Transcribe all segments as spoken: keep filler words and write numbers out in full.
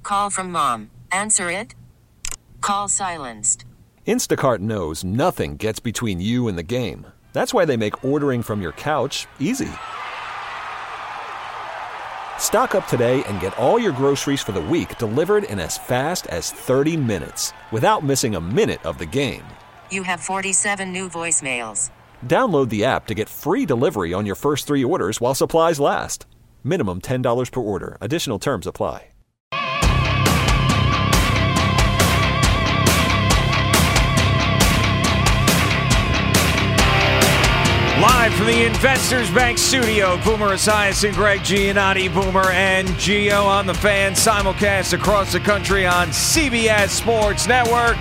call from mom. Answer it. Call silenced. Instacart knows nothing gets between you and the game. That's why they make ordering from your couch easy. Stock up today and get all your groceries for the week delivered in as fast as thirty minutes without missing a minute of the game. You have forty-seven new voicemails. Download the app to get free delivery on your first three orders while supplies last. Minimum ten dollars per order. Additional terms apply. Live from the Investors Bank studio, Boomer Esiason and Greg Giannotti, Boomer and Gio on the Fan, simulcast across the country on C B S Sports Network.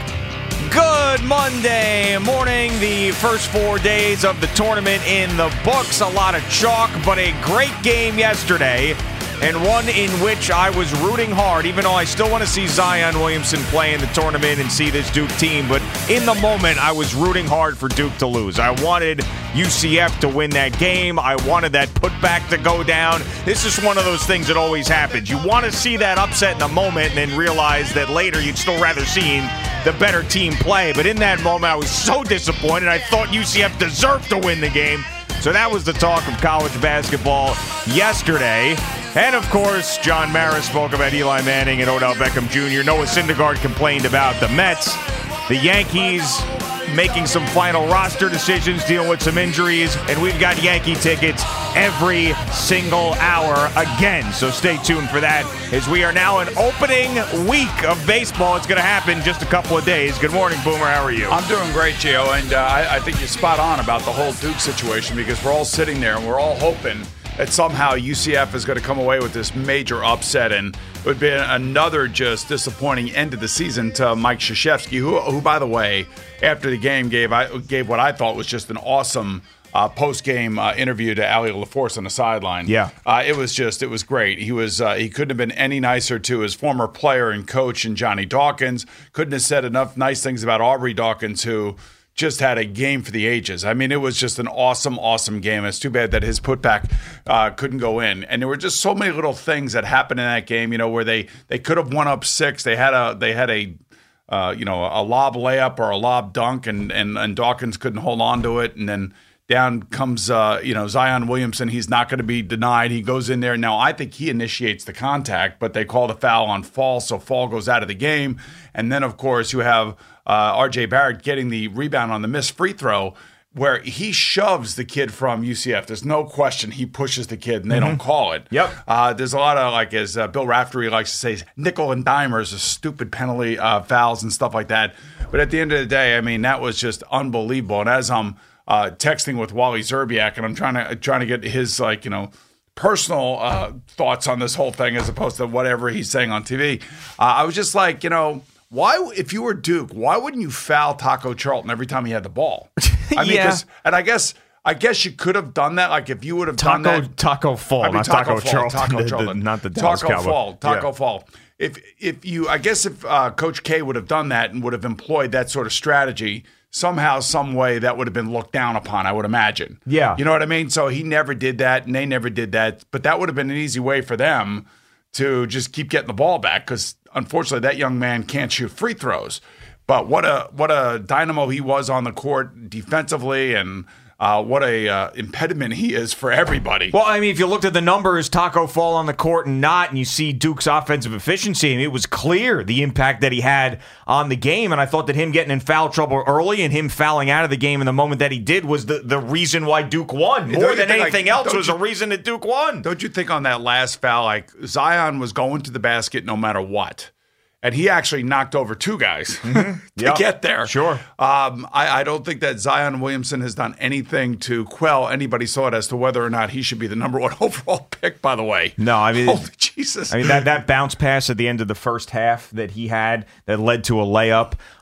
Good Monday morning, the first four days of the tournament in the books. A lot of chalk, but a great game yesterday, and one in which I was rooting hard, even though I still want to see Zion Williamson play in the tournament and see this Duke team. But in the moment, I was rooting hard for Duke to lose. I wanted U C F to win that game. I wanted that putback to go down. This is one of those things that always happens. You want to see that upset in the moment and then realize that later you'd still rather see the better team play. But in that moment, I was so disappointed. I thought U C F deserved to win the game. So that was the talk of college basketball yesterday. And, of course, John Mara spoke about Eli Manning and Odell Beckham Junior Noah Syndergaard complained about the Mets. The Yankees making some final roster decisions, dealing with some injuries. And we've got Yankee tickets every single hour again. So stay tuned for that, as we are now in opening week of baseball. It's going to happen in just a couple of days. Good morning, Boomer. How are you? I'm doing great, Gio. And uh, I, I think you're spot on about the whole Duke situation, because we're all sitting there and we're all hoping that somehow U C F is going to come away with this major upset, and it would be another just disappointing end of the season to Mike Krzyzewski, who, who by the way, after the game gave I gave what I thought was just an awesome uh, post-game uh, interview to Allie LaForce on the sideline. Yeah, uh, it was just it was great. He was uh, he couldn't have been any nicer to his former player and coach, and Johnny Dawkins. Couldn't have said enough nice things about Aubrey Dawkins, who just had a game for the ages. I mean, it was just an awesome, awesome game. It's too bad that his putback uh, couldn't go in. And there were just so many little things that happened in that game, you know, where they, they could have won up six. They had a they had a uh, you know a lob layup or a lob dunk, and and, and Dawkins couldn't hold on to it. And then down comes uh, you know Zion Williamson. He's not going to be denied. He goes in there. Now I think he initiates the contact, but they called a foul on Fall, so Fall goes out of the game. And then of course you have Uh, R J Barrett getting the rebound on the missed free throw, where he shoves the kid from U C F. There's no question he pushes the kid, and they mm-hmm. don't call it. Yep. Uh, there's a lot of, like, as uh, Bill Raftery likes to say, nickel and dimers, stupid penalty uh, fouls and stuff like that. But at the end of the day, I mean, that was just unbelievable. And as I'm uh, texting with Wally Zerbiak, and I'm trying to trying to get his, like, you know, personal uh, thoughts on this whole thing as opposed to whatever he's saying on T V, uh, I was just like, you know, why, if you were Duke, why wouldn't you foul Taco Charlton every time he had the ball? I mean, yeah. and I guess I guess you could have done that. Like if you would have Taco, done that, Taco Fall, I mean, not Taco, Taco Fall, Charlton, Taco the, Charlton, the, not the Dallas Taco Cowboy. Fall, Taco yeah. Fall. If if you, I guess if uh, Coach K would have done that and would have employed that sort of strategy, somehow, some way, that would have been looked down upon, I would imagine. Yeah, you know what I mean. So he never did that, and they never did that. But that would have been an easy way for them to just keep getting the ball back, because unfortunately, that young man can't shoot free throws. But what a what a dynamo he was on the court defensively, and uh, what a uh, impediment he is for everybody. Well, I mean, if you looked at the numbers, Taco Fall on the court and not, and you see Duke's offensive efficiency, and it was clear the impact that he had on the game. And I thought that him getting in foul trouble early and him fouling out of the game in the moment that he did was the, the reason why Duke won. More than anything like, else was you, a reason that Duke won. Don't you think on that last foul, like Zion was going to the basket no matter what? And he actually knocked over two guys mm-hmm. to yep. get there. Sure. Um, I, I don't think that Zion Williamson has done anything to quell anybody's thought as to whether or not he should be the number one overall pick, by the way. No, I mean, holy Jesus. I mean, that, that bounce pass at the end of the first half that he had that led to a layup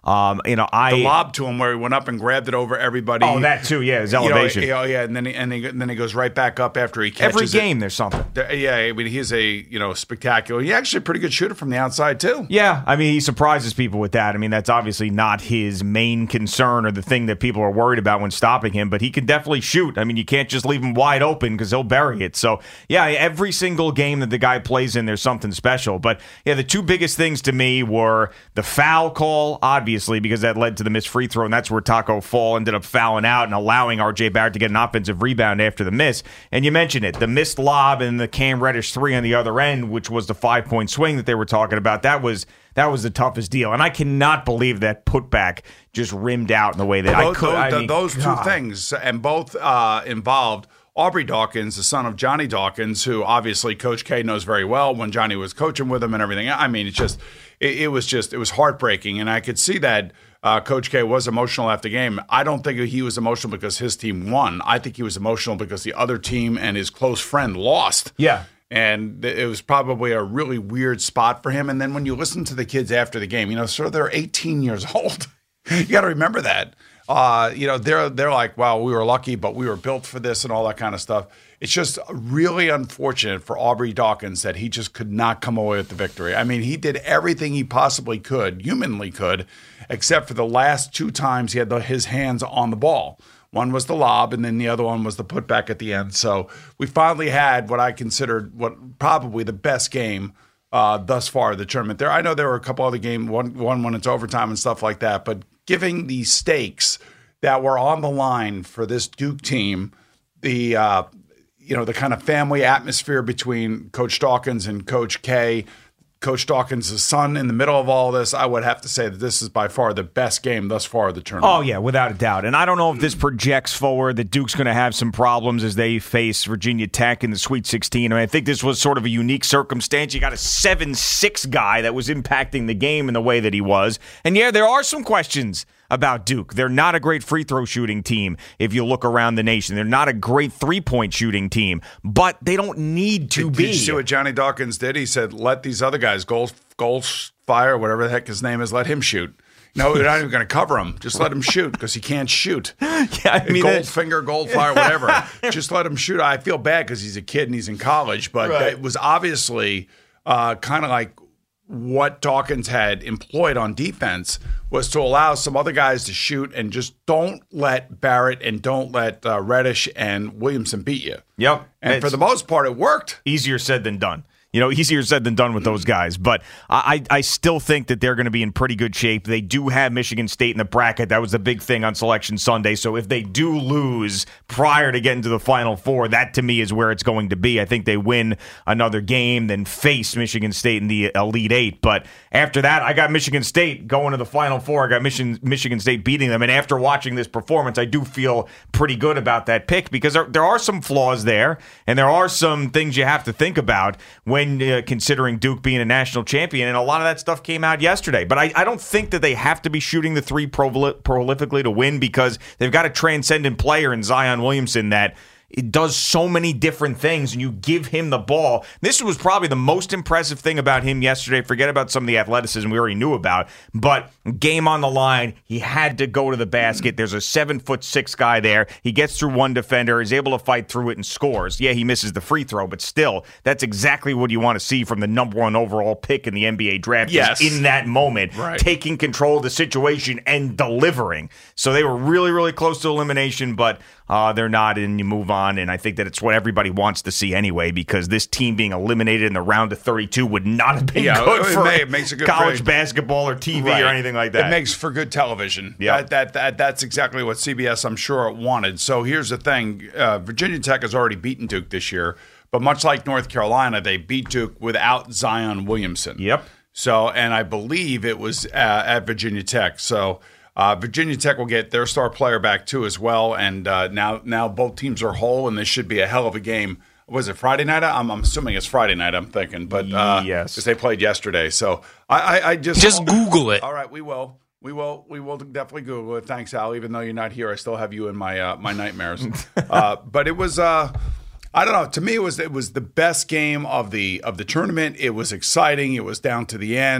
Um, you know, I the lob to him where he went up and grabbed it over everybody. Oh, that too, yeah, his elevation. You know, oh, yeah, and then he, and, he, and then he goes right back up after he catches Every it. game, there's something. Yeah, I mean, he's a you know spectacular. He's actually a pretty good shooter from the outside too. Yeah, I mean, he surprises people with that. I mean, that's obviously not his main concern or the thing that people are worried about when stopping him, but he can definitely shoot. I mean, you can't just leave him wide open because he'll bury it. So, yeah, every single game that the guy plays in, there's something special. But, yeah, the two biggest things to me were the foul call, obviously, because that led to the missed free throw, and that's where Taco Fall ended up fouling out and allowing R J Barrett to get an offensive rebound after the miss. And you mentioned it, the missed lob and the Cam Reddish three on the other end, which was the five-point swing that they were talking about. That was that was the toughest deal. And I cannot believe that putback just rimmed out in the way that those, I could. Those, I mean, those two God. things, and both uh, involved Aubrey Dawkins, the son of Johnny Dawkins, who obviously Coach K knows very well when Johnny was coaching with him and everything. I mean, it's just, it, it was just, it was heartbreaking. And I could see that uh, Coach K was emotional after the game. I don't think he was emotional because his team won. I think he was emotional because the other team and his close friend lost. Yeah. And it was probably a really weird spot for him. And then when you listen to the kids after the game, you know, sort of they're eighteen years old. You got to remember that. Uh, you know, they're they're like, wow, we were lucky, but we were built for this and all that kind of stuff. It's just really unfortunate for Aubrey Dawkins that he just could not come away with the victory. I mean, he did everything he possibly could, humanly could, except for the last two times he had the, his hands on the ball. One was the lob, and then the other one was the putback at the end. So we finally had what I considered what probably the best game uh, thus far of the tournament. There, I know there were a couple other games, one, one when it's overtime and stuff like that, but giving the stakes that were on the line for this Duke team, the uh, you know the kind of family atmosphere between Coach Dawkins and Coach K, Coach Dawkins' son in the middle of all this, I would have to say that this is by far the best game thus far of the tournament. Oh, yeah, without a doubt. And I don't know if this projects forward that Duke's going to have some problems as they face Virginia Tech in the Sweet sixteen. I mean, I think this was sort of a unique circumstance. You got a seven six guy that was impacting the game in the way that he was. And, yeah, there are some questions about Duke. They're not a great free throw shooting team if you look around the nation. They're not a great three-point shooting team, but they don't need to did, be. Did you see what Johnny Dawkins did? He said, let these other guys, Gold, Goldfire, whatever the heck his name is, let him shoot. No, we're not even going to cover him. Just let him shoot because he can't shoot. Yeah, I mean, Goldfinger, Goldfire, whatever. Just let him shoot. I feel bad because he's a kid and he's in college, but right. It was obviously uh, kind of like what Dawkins had employed on defense was to allow some other guys to shoot and just don't let Barrett and don't let uh, Reddish and Williamson beat you. Yep. And it's for the most part, it worked. Easier said than done. You know, easier said than done with those guys. But I, I still think that they're going to be in pretty good shape. They do have Michigan State in the bracket. That was the big thing on Selection Sunday. So if they do lose prior to getting to the Final Four, that to me is where it's going to be. I think they win another game, then face Michigan State in the Elite Eight. But after that, I got Michigan State going to the Final Four. I got Michigan, Michigan State beating them. And after watching this performance, I do feel pretty good about that pick because there, there are some flaws there, and there are some things you have to think about when Uh, considering Duke being a national champion, and a lot of that stuff came out yesterday. But I, I don't think that they have to be shooting the three proli- prolifically to win because they've got a transcendent player in Zion Williamson that it does so many different things, and you give him the ball. This was probably the most impressive thing about him yesterday. Forget about some of the athleticism we already knew about, but game on the line, he had to go to the basket. There's a seven foot six guy there. He gets through one defender, is able to fight through it and scores. Yeah, he misses the free throw, but still, that's exactly what you want to see from the number one overall pick in the N B A draft. Yes. In that moment, right. Taking control of the situation and delivering. So they were really, really close to elimination, but uh, they're not, and you move on. And I think that it's what everybody wants to see anyway, because this team being eliminated in the round of thirty-two would not have been yeah, good it for may, it makes a good college break. basketball or T V Right. or anything like that. It makes for good television. Yeah, that, that, that that's exactly what C B S, I'm sure, wanted. So here's the thing: uh, Virginia Tech has already beaten Duke this year, but much like North Carolina, they beat Duke without Zion Williamson. Yep. So, and I believe it was uh, at Virginia Tech. So. Uh, Virginia Tech will get their star player back too as well, and uh, now now both teams are whole, and this should be a hell of a game. Was it Friday night? I'm, I'm assuming it's Friday night. I'm thinking, but uh, yes, because they played yesterday. So I, I, I just just Google it. All right, we will, we will, we will definitely Google it. Thanks, Al. Even though you're not here, I still have you in my uh, my nightmares. uh, but it was. Uh, I don't know. To me, it was it was the best game of the of the tournament. It was exciting. It was down to the end.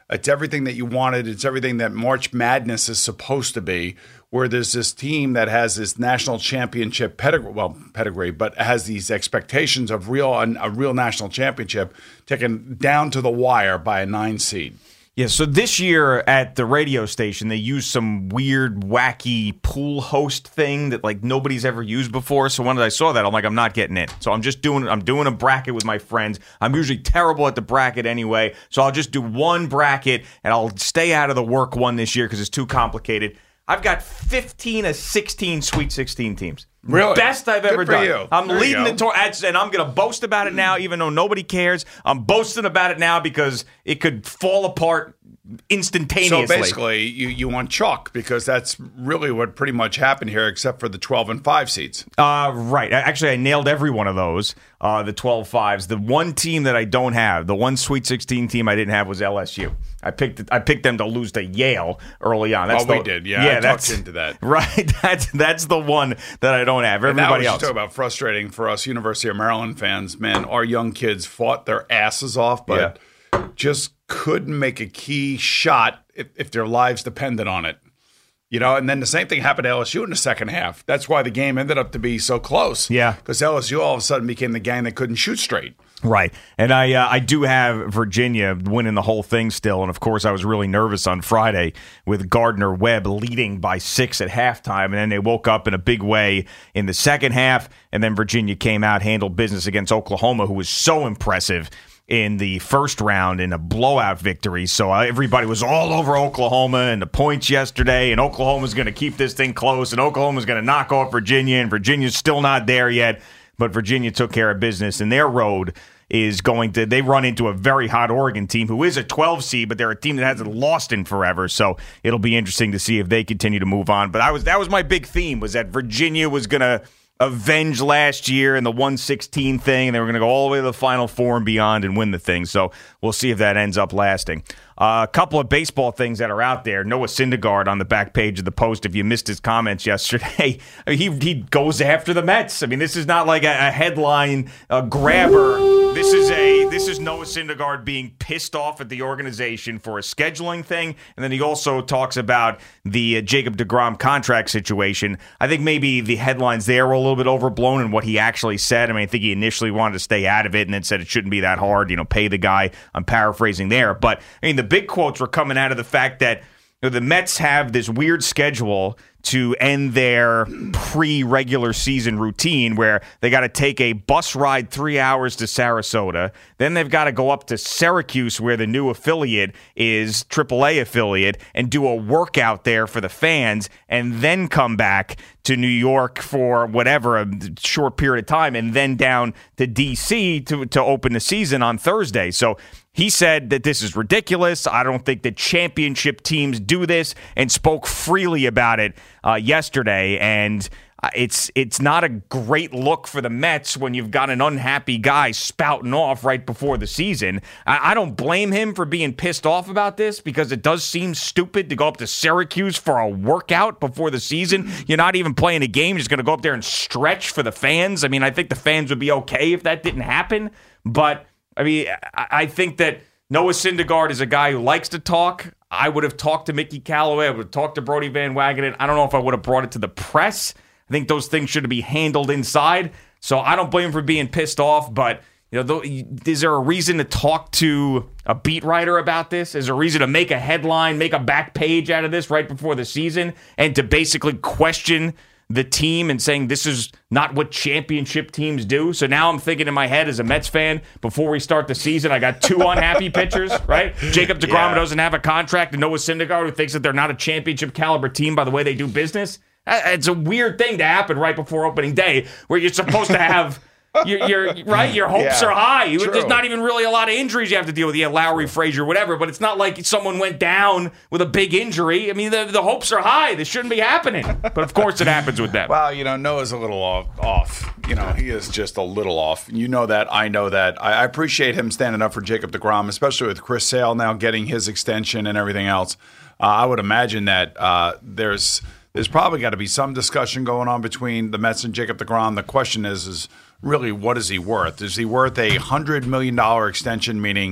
It's everything that you wanted. It's everything that March Madness is supposed to be, where there's this team that has this national championship pedigree, well, pedigree, but has these expectations of real a real national championship taken down to the wire by a nine seed. Yeah, so this year at the radio station, they used some weird, wacky pool host thing that like nobody's ever used before. So when I saw that, I'm like, I'm not getting it. So I'm just doing, I'm doing a bracket with my friends. I'm usually terrible at the bracket anyway, so I'll just do one bracket and I'll stay out of the work one this year because it's too complicated. I've got fifteen of sixteen Sweet sixteen teams. Really? Best I've Good ever for done. you. I'm There you leading go. the tour, and I'm going to boast about it now, even though nobody cares. I'm boasting about it now because it could fall apart instantaneously. So basically, you, you want chalk because that's really what pretty much happened here, except for the twelve and five seeds. Uh, right. Actually, I nailed every one of those, uh, the twelve fives. The one team that I don't have, the one Sweet sixteen team I didn't have was L S U. I picked I picked them to lose to Yale early on. That's oh, the, we did. Yeah, yeah I that's talked into that. Right. That's that's the one that I don't have. And that Everybody was else. just talk about frustrating for us University of Maryland fans. Man, our young kids fought their asses off, but just couldn't make a key shot if, if their lives depended on it. You know, and then the same thing happened to L S U in the second half. That's why the game ended up to be so close. Yeah. Because L S U all of a sudden became the gang that couldn't shoot straight. Right. And I uh, I do have Virginia winning the whole thing still. And, of course, I was really nervous on Friday with Gardner-Webb leading by six at halftime. And then they woke up in a big way in the second half. And then Virginia came out, handled business against Oklahoma, who was so impressive in the first round in a blowout victory. So uh, everybody was all over Oklahoma and the points yesterday, and Oklahoma's going to keep this thing close, and Oklahoma's going to knock off Virginia, and Virginia's still not there yet. But Virginia took care of business, and their road is going to, they run into a very hot Oregon team who is a twelve seed, but they're a team that hasn't lost in forever. So it'll be interesting to see if they continue to move on. But I was that was my big theme, was that Virginia was going to avenge last year and the one sixteen thing, and they were going to go all the way to the Final Four and beyond and win the thing. So we'll see if that ends up lasting. Uh, a couple of baseball things that are out there. Noah Syndergaard on the back page of the Post. If you missed his comments yesterday, I mean, he he goes after the Mets. I mean, this is not like a, a headline a grabber. This is a this is Noah Syndergaard being pissed off at the organization for a scheduling thing, and then he also talks about the uh, Jacob deGrom contract situation. I think maybe the headlines there were a little bit overblown in what he actually said. I mean, I think he initially wanted to stay out of it and then said it shouldn't be that hard, you know, pay the guy. I'm paraphrasing there, but I mean, the big quotes were coming out of the fact that you know, the Mets have this weird schedule to end their pre-regular season routine where they got to take a bus ride three hours to Sarasota. Then they've got to go up to Syracuse where the new affiliate is, triple A affiliate, and do a workout there for the fans, and then come back to New York for whatever, a short period of time, and then down to D C to, to open the season on Thursday. So he said that this is ridiculous. I don't think that championship teams do this, and spoke freely about it uh, yesterday. And uh, it's it's not a great look for the Mets when you've got an unhappy guy spouting off right before the season. I, I don't blame him for being pissed off about this, because it does seem stupid to go up to Syracuse for a workout before the season. You're not even playing a game. You're just going to go up there and stretch for the fans. I mean, I think the fans would be okay if that didn't happen. But I mean, I think that Noah Syndergaard is a guy who likes to talk. I would have talked to Mickey Callaway. I would have talked to Brody Van Wagenen. I don't know if I would have brought it to the press. I think those things should be handled inside. So I don't blame him for being pissed off. But you know, is there a reason to talk to a beat writer about this? Is there a reason to make a headline, make a back page out of this right before the season, and to basically question the team and saying this is not what championship teams do? So now I'm thinking in my head as a Mets fan, before we start the season, I got two unhappy pitchers, right? Jacob deGrom yeah. doesn't have a contract, and Noah Syndergaard, who thinks that they're not a championship caliber team by the way they do business. It's a weird thing to happen right before opening day, where you're supposed to have You're, you're right. Your hopes yeah, are high. true. There's not even really a lot of injuries you have to deal with. Yeah, Lowry, Frazier, whatever. But it's not like someone went down with a big injury. I mean, the, the hopes are high. This shouldn't be happening. But of course, it happens with them. Well, you know, Noah's a little off. off. You know, he is just a little off. You know that. I know that. I, I appreciate him standing up for Jacob deGrom, especially with Chris Sale now getting his extension and everything else. Uh, I would imagine that uh, there's there's probably got to be some discussion going on between the Mets and Jacob deGrom. The question is, is really, what is he worth? Is he worth a one hundred million dollars extension, meaning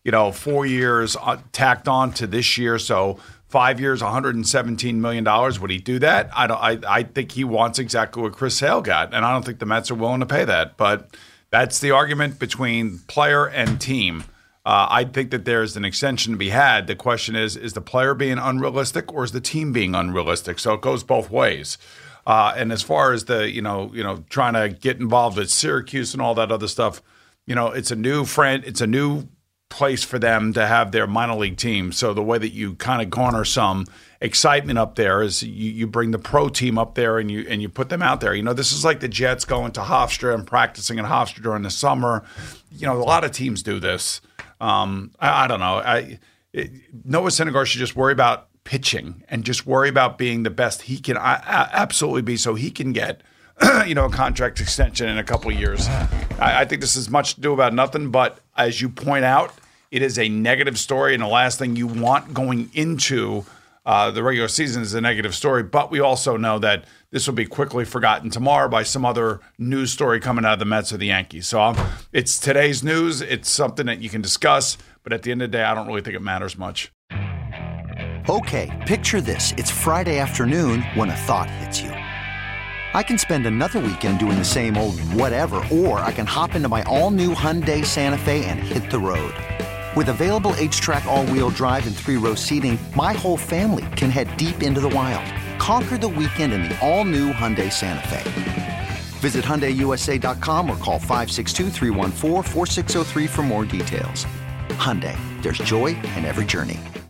you know, four years uh, tacked on to this year. So five years, one hundred seventeen million dollars. Would he do that? I don't. I, I think he wants exactly what Chris Sale got, and I don't think the Mets are willing to pay that. But that's the argument between player and team. Uh, I think that there's an extension to be had. The question is, is the player being unrealistic or is the team being unrealistic? So it goes both ways. Uh, and as far as the, you know, you know, trying to get involved with Syracuse and all that other stuff, you know, it's a new friend, it's a new place for them to have their minor league team. So the way that you kind of garner some excitement up there is you, you bring the pro team up there and you and you put them out there. You know, this is like the Jets going to Hofstra and practicing in Hofstra during the summer. You know, a lot of teams do this. Um, I, I don't know. I it, Noah Syndergaard should just worry about pitching and just worry about being the best he can I, I, absolutely be, so he can get you know a contract extension in a couple of years. I, I think this is much to do about nothing. But as you point out, it is a negative story, and the last thing you want going into uh, the regular season is a negative story. But we also know that this will be quickly forgotten tomorrow by some other news story coming out of the Mets or the Yankees. So um, it's today's news. It's something that you can discuss, but at the end of the day, I don't really think it matters much. Okay, picture this. It's Friday afternoon when a thought hits you. I can spend another weekend doing the same old whatever, or I can hop into my all-new Hyundai Santa Fe and hit the road. With available H-Track all-wheel drive and three-row seating, my whole family can head deep into the wild. Conquer the weekend in the all-new Hyundai Santa Fe. Visit Hyundai U S A dot com or call five six two, three one four, four six zero three for more details. Hyundai, there's joy in every journey.